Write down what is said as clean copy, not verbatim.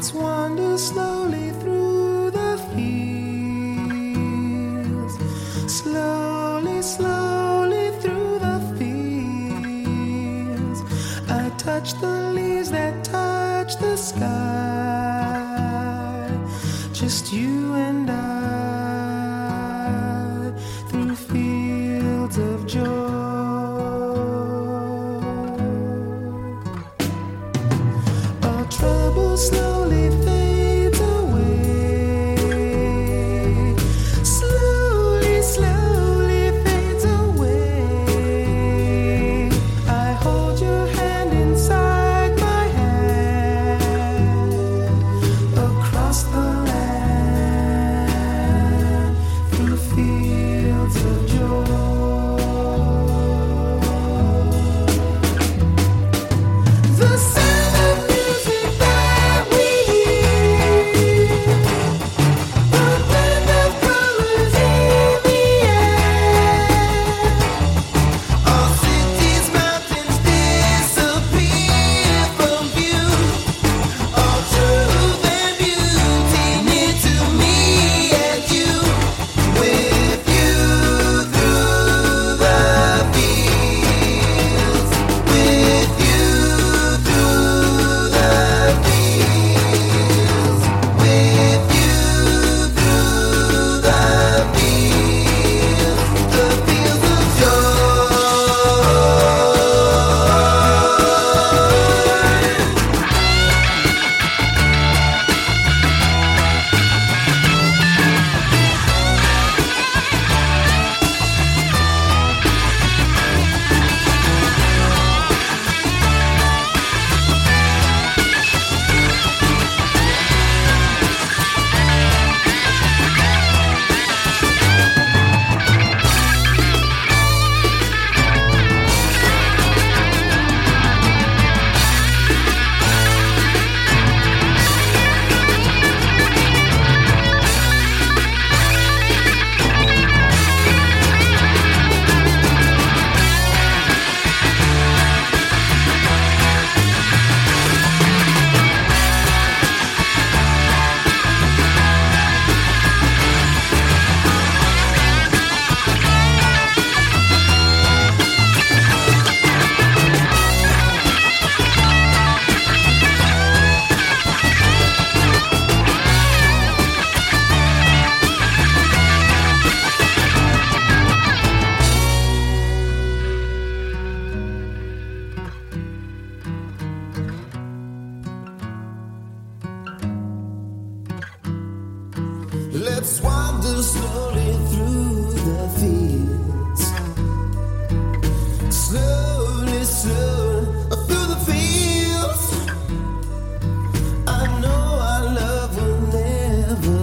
wander slowly through the fields, slowly, slowly through the fields. I touch the leaves that touch the sky, just you and I, through fields of joy. Our trouble slowly fades away, slowly, slowly fades away. I hold your hand inside my hand, across the land, through fields of joy. The sound of music that we hear, the blend of colors in the air. All cities, mountains disappear from view. All truth and beauty near to me and you. With you through the fields, with you through the fields, with you through the fields of Let's wander slowly through the fields, slowly, slowly through the fields. I know our love will never